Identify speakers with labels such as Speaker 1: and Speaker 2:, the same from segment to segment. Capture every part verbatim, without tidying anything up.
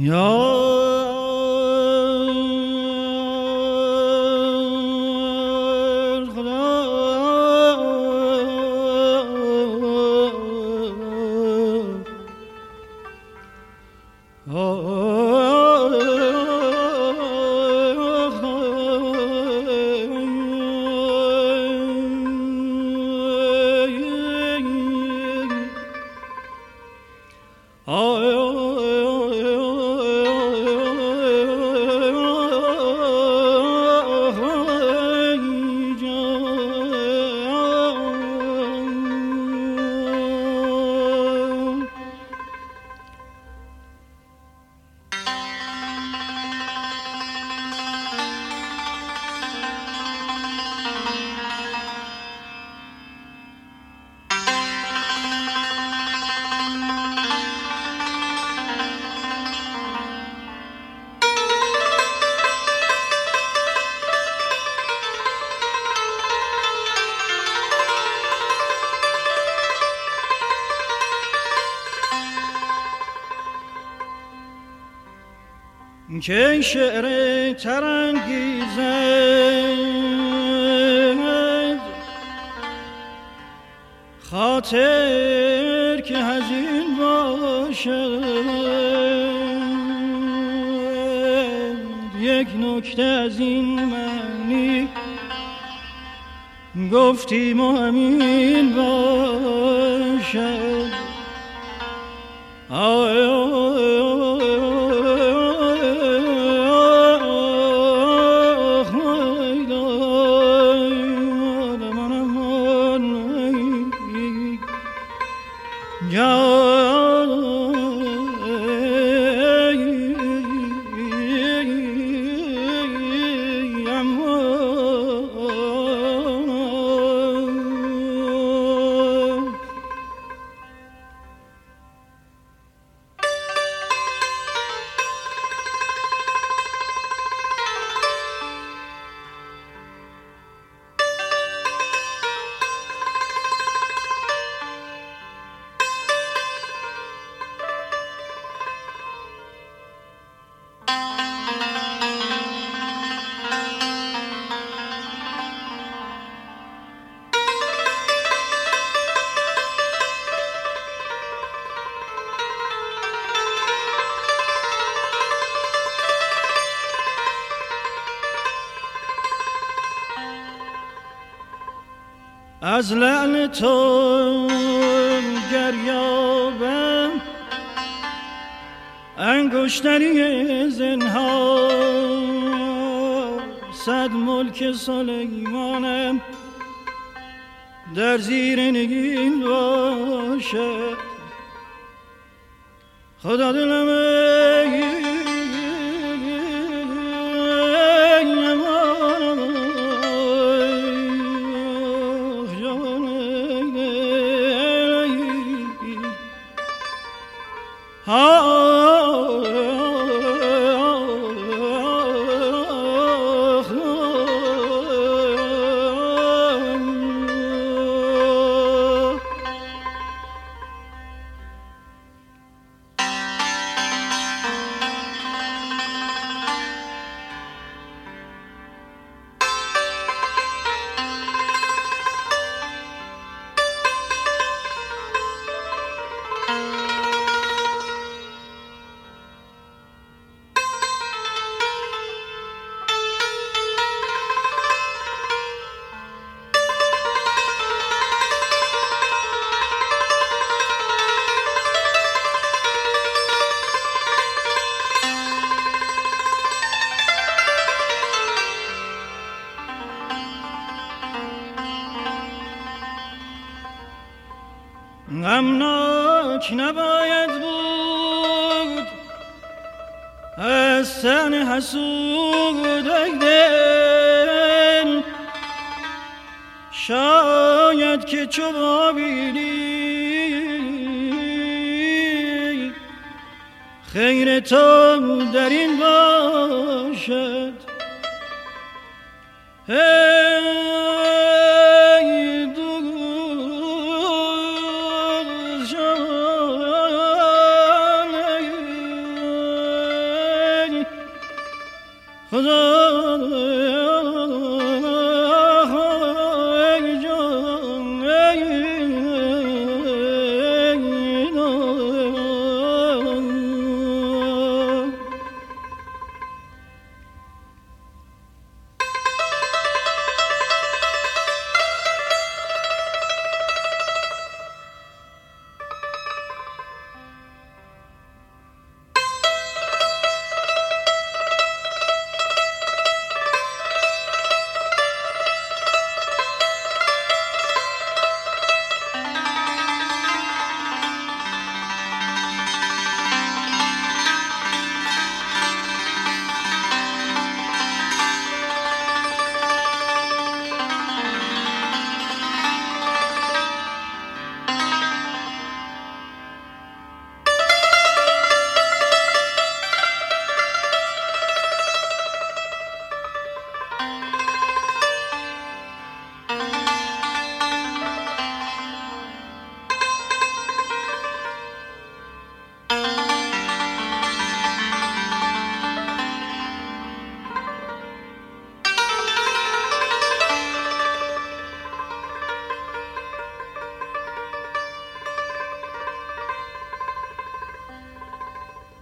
Speaker 1: که شعر ترانگیزد خاطر که حزین باشد، یک نکته از این معنی گفتیم و همین باشد. آی از لعن تو گریابم انگشتری زنهار، صد ملک سلیمانم در زیر نگین باشد. خدا دلم غمناک نباید بود از تن حسود دل، شاید که چو بابیلی خیر تو در این باشد.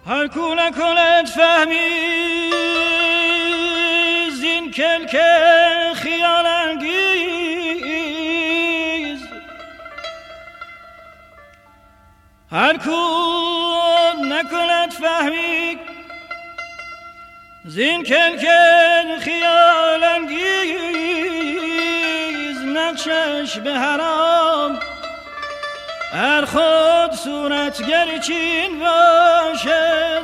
Speaker 1: هر کو نکند فهمی زین کلک خیال انگیز، هر کو نکند فهمی زین کلک خیال انگیز، نقشش به حرام هر خود صورتگر چین باشه.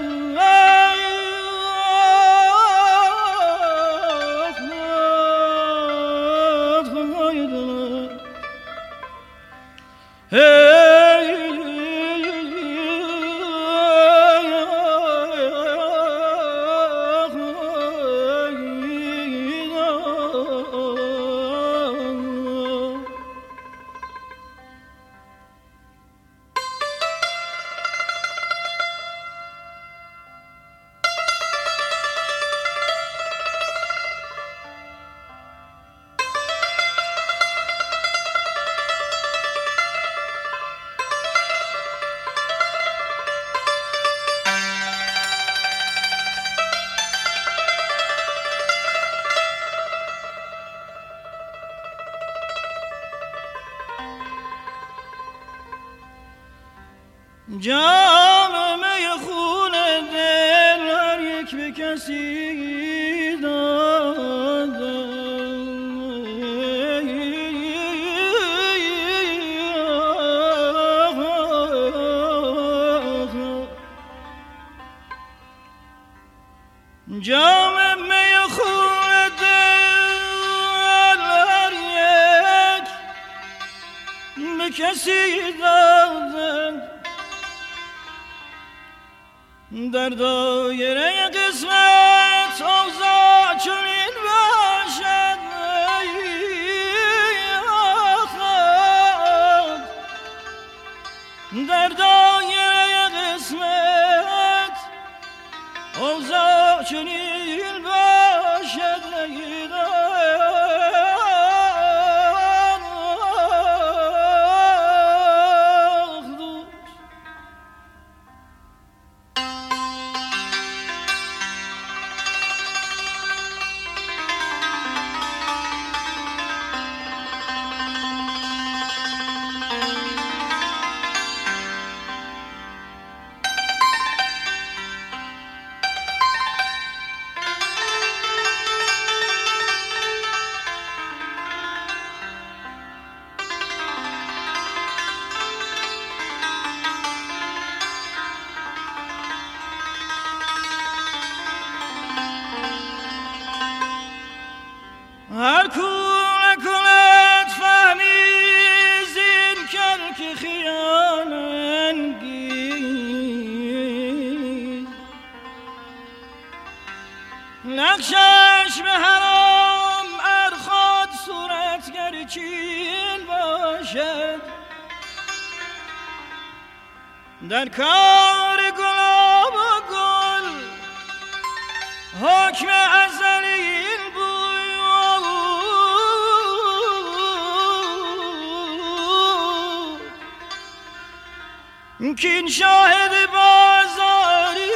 Speaker 1: جام می خون دل هر یک به کسی داده، جام می خون دل هر یک به کسی داده، در دایره قسمت اوضاع چنین باشد، در دایره قسمت اوضاع چنین باشد. هر کو نکند فهمی زین کلک خیال انگیز، نقشش به حرام ار خود صورتگر چین باشد، در کار گلاب و گل حکم ازلی کین شاهد بازاری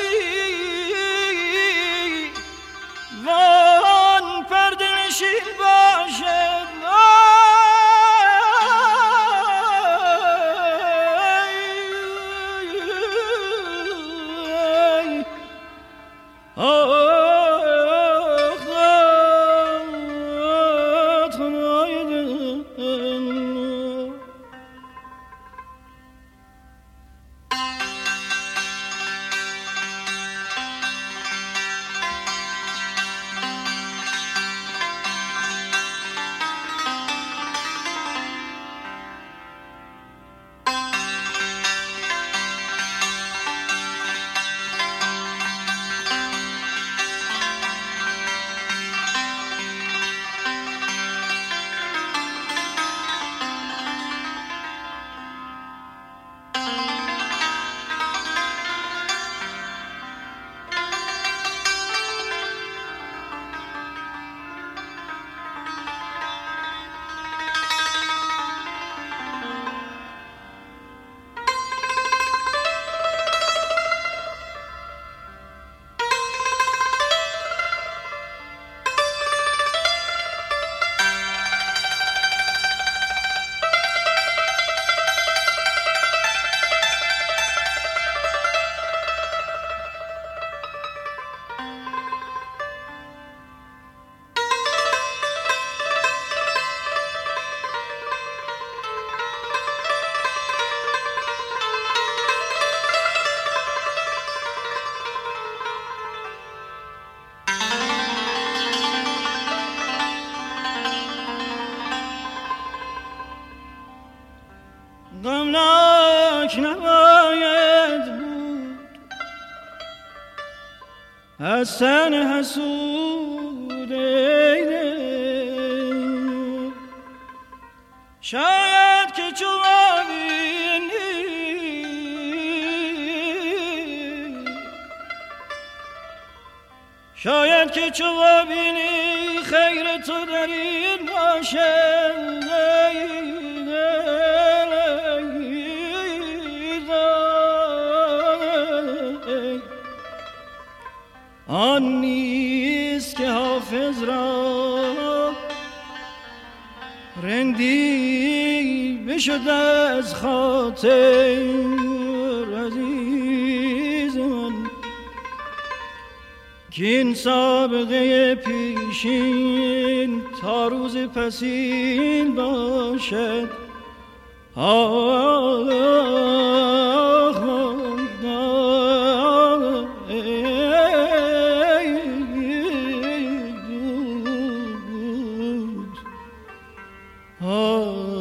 Speaker 1: وان پرده نشین باشد. نباید بود از تن حسود شاید که چو ببینی شاید که چو ببینی خیر تو در این باشد آن نیست که حافظ را رندی بشد از خاطر عزیز من که این سابقه پیشین تا روز پسین باشد. آه Oh